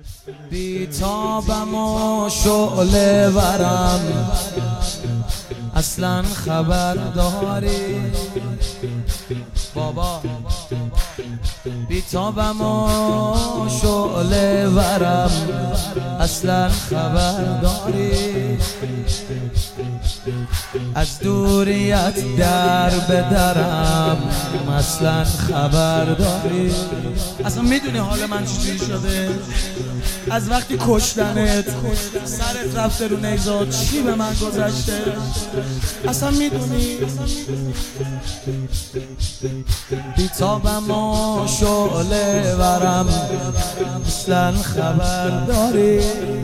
بیتابم و شعله ورم، اصلا خبر داری بابا؟ بیتابم و شعله ورم، اصلا خبر داری؟ از دوریت در به درم، اصلا خبر داری؟ اصلا میدونی حال من چجوری شده؟ از وقتی کشتنت سرت رفته رو نیزاد چی به من گذشته؟ اصلا میدونی؟ بیتابم و شعله ورم، اصلا خبر داری؟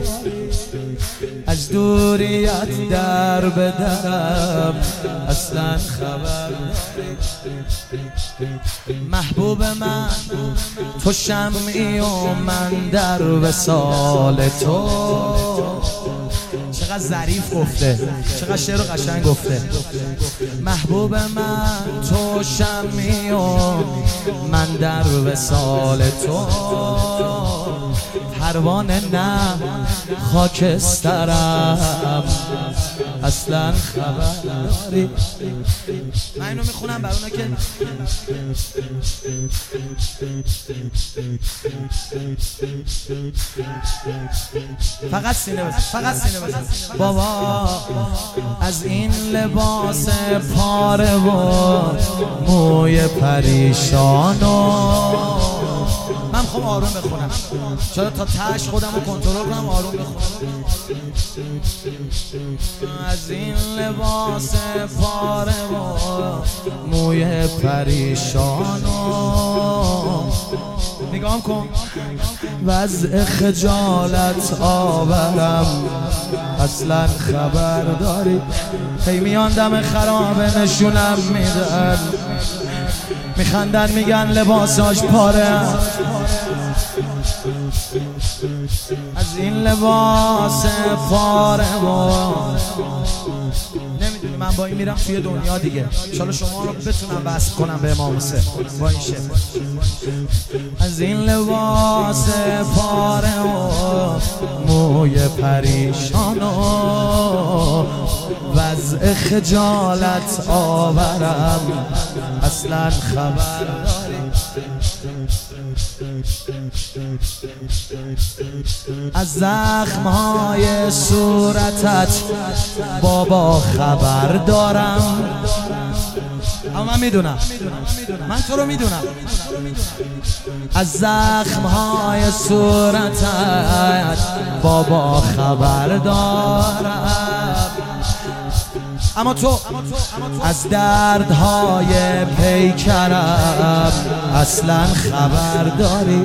از دوریت در به درم، اصلا خبر داری؟ محبوب من تو شمعی و من در وصال تو. چقدر ظریف گفته، چقدر شعر قشنگ گفته. محبوب من تو شمعی و من در وصال تو. پروانه نه خاکسترم، اصلا خبر داری؟ من اینو میخونم برای اونا که فقط سینه بزن، فقط سینه بزن. بابا از این لباس پاره و موی پریشانو من میخوام آروم بخونم، چرا تا تاش خودم رو کنترل کنم آروم بخونم. از این لباس پاره و موی پریشانو نگام کن، وضع خجالت آورم، اصلا خبر داری؟ هی میان دم خرابه نشونم میدن، میخندن میگن لباساش پاره. از این لباس پاره و نمیدونی من با این میرم توی دنیا دیگه. انشالله شما رو بتونم وصل کنم به امام حسین با این شعر. از این لباس پاره و موی پریشان و وضع خجالت آورم، اصلا خبر داری؟ از زخمهای صورتت بابا خبر دارم. اما من میدونم، من تو رو میدونم. از زخمهای صورتت بابا خبر دارم، اما تو از دردهای پیکرم اصلا خبر داری؟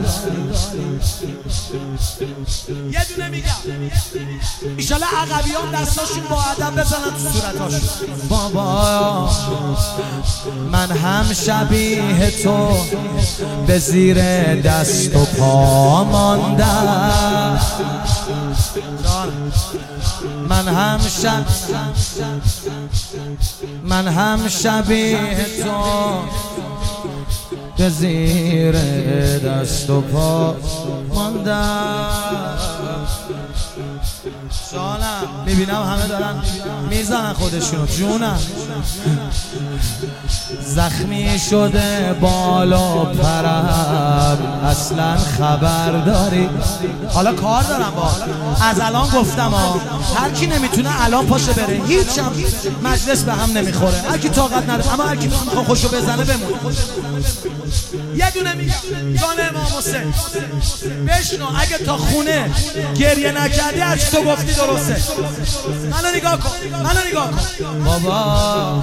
یه دونه میگم ایشالا عقبیان دستاشون با ادب بزنن تو صورتاشون. بابا من هم شبیه تو به زیر دست و پا ماندم، من هم شبیه تو به زیر دست و پا ماندم. شانم میبینم همه دارن میزنن خودشونو، جونم زخمی شده بالا پرم، اصلا خبر داری؟ حالا کار دارم با از الان گفتم هر کی نمیتونه الان پاشه بره، هیچ هم مجلس به هم نمیخوره، هر کی طاقت نداره، اما هر کی میخواد خوشو بزنه بمونه. یه دونه میگم جان امام حسین بشنو، اگه تا خونه گریه نکردی هرچی تو گفتی درسته. منو نگاه کن، منو نگاه کن. بابا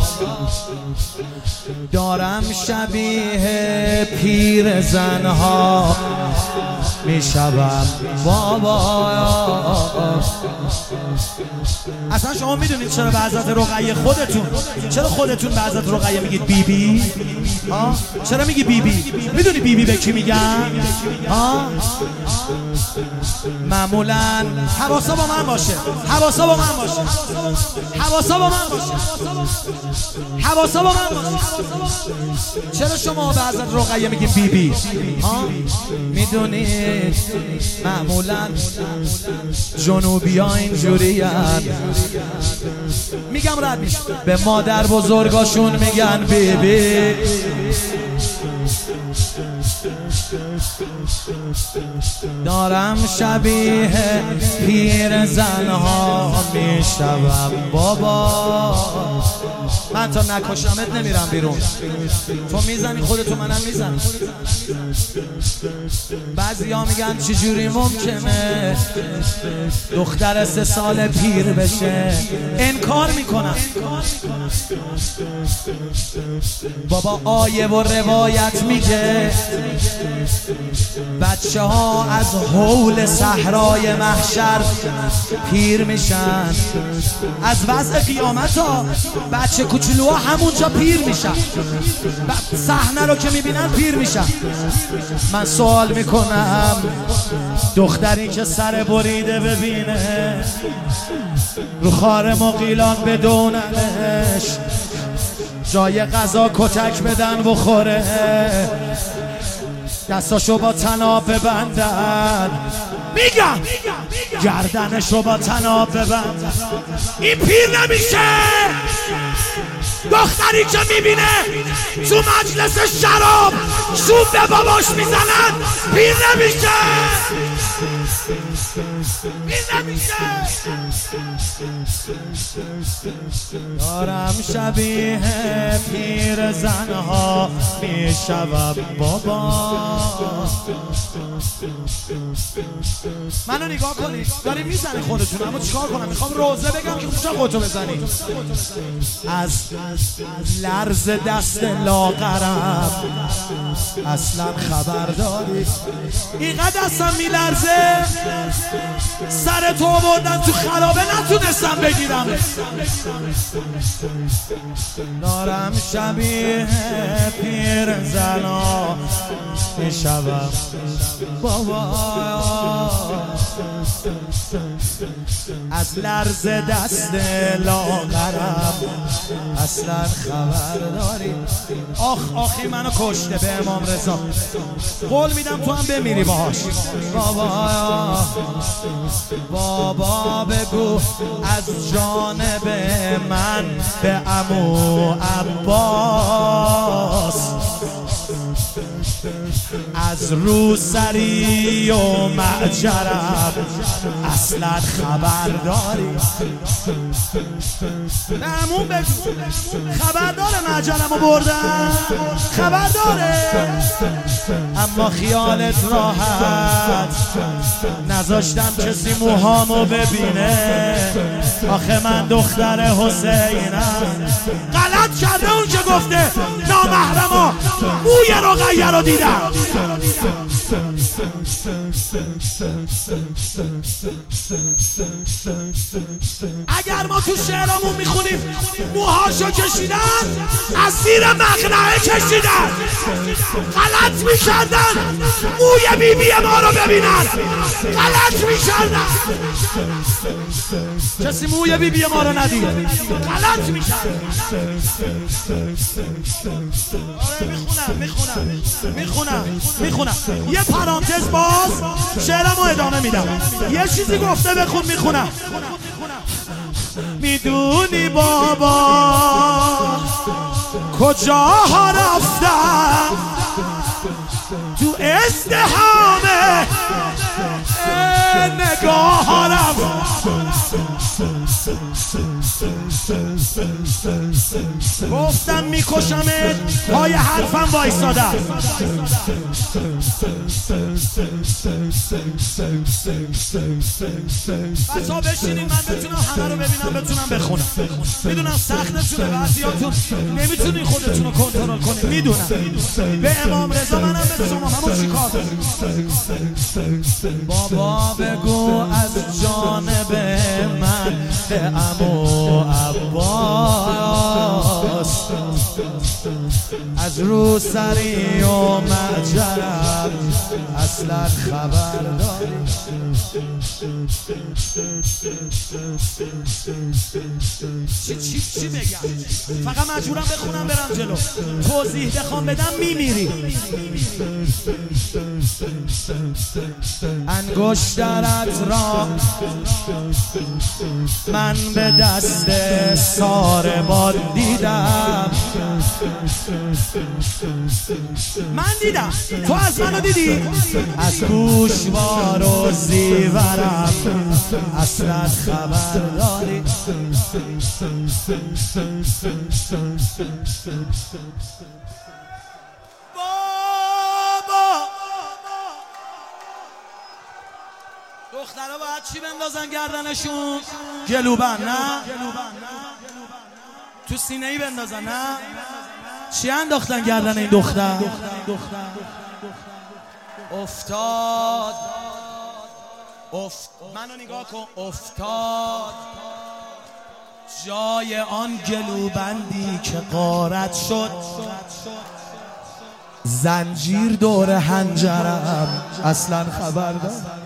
دارم شبیه پیر زنها میشوم بابا. اصلا شما میدونید چرا به حضرت رقیه خودتون به حضرت رقیه میگید بی بی؟ چرا میگی بی بی؟ میدونی بی بی به کی میگن؟ معمولا حواسا با من باشه، حواسا با من باشه، حواسا با من باشه، حواسا با من باشه. چرا شما به حضرت رقیه میگیم بی بی؟ میدونید معمولا جنوبی ها اینجوری هن، میگم رد میشه، به مادر بزرگاشون میگن بی بی. دارم شبیه پیر زنها میشوم بابا. من تا نکشمت نمیرم بیرون، تو میزنی خودتو منم میزنم. بعضی ها میگن چجوری ممکنه دختر 3 سال پیر بشه؟ انکار میکنم بابا. آیه و روایت میگه بچه ها از هول صحرای محشر پیر میشن. از وضع قیامت ها بچه کوچولوها همونجا پیر میشن، صحنه رو که میبینن پیر میشن. من سوال میکنم دختری که سر بریده ببینه رو خار مغیلان بدوننش، جای غذا کتک بدن بخوره، دستاشو با طناب ببندن، میگم گردنشو با طناب ببندن، این پیر نمیشه. دختری که میبینه تو مجلس شراب شوب به باباش میزنن پیر نمیشه، پیر نمیشه. دارم شبیه پیر زنها میشوم بابا. منو نگاه کنید داری میزنی خودتون، اما چیکار کنم؟ میخوام روزه بگم که خوشا خودتو بزنی. از لرز دست لاغرم اصلا خبر داری؟ اینقدر دستم میلرزه سر تو بردن تو خرابه نتونستم بگیرم. دارم شبیه پیر زنا میشوم بابا. از لرز دست لاغرم اصلا خبر داری؟ آخی منو کشته به امام رضا، قول میدم تو هم بمیری باهاش. بابا بگو از جانب من به عمو عباس از روسری و معجرم اصلا خبر داری؟ عمو بگو خبر داره معجرمو بردن؟ خبر داره؟ اما خیالت راحت نذاشتم کسی موهامو ببینه، آخه من دختر حسینم. غلط کرده اون که گفته نامحرما موی رقیه رو دیدم. اگر ما تو شعرمون میخونیم موهاشو کشیدن از زیر مقنعه کشیدن، غلط میکردن موی بیبی ما رو ببینن، غلط میکردن. کسی موی بیبی ما رو ندید، غلط میکردن. میخونم یه پرانتز باز شعرمو ادامه میدم. یه چیزی گفته بخون میخونم. میدونی بابا کجاها رفتم تو ازدحام نگاه ها رفتم، گفتم میکشمت پای حرفم وایسادم. بچه‌ها بشینین من بتونم همه رو ببینم بتونم بخونم. میدونم سختتونه، بعضیاتون نمیتونین خودتون رو کنترل کنین، میدونم. به امام رضا منم به شما همون چیکار کنیم. بابا بگو از جانب من به عمو عباس از روسری و معجرم اصلا خبر داری؟ چی بگم؟ فقط مجبورم بخونم برم جلو. توضیح بخوام بدم میمیری. انگشترت را من به دست ساربان دیدم. من دیدم، تو از منو دیدی؟ از گوشوار و زیورم اصلا خبر داری؟ بابا دخترها باید چی بندازن گردنشون؟ گلوبند نه؟ تو سینه ای بندازن نه؟ چی انداختن گردن این دختر؟ افتاد منو نگاه کن. افتاد جای آن گلوبندی که غارت شد. زنجیر دور حنجرم اصلا خبر دار.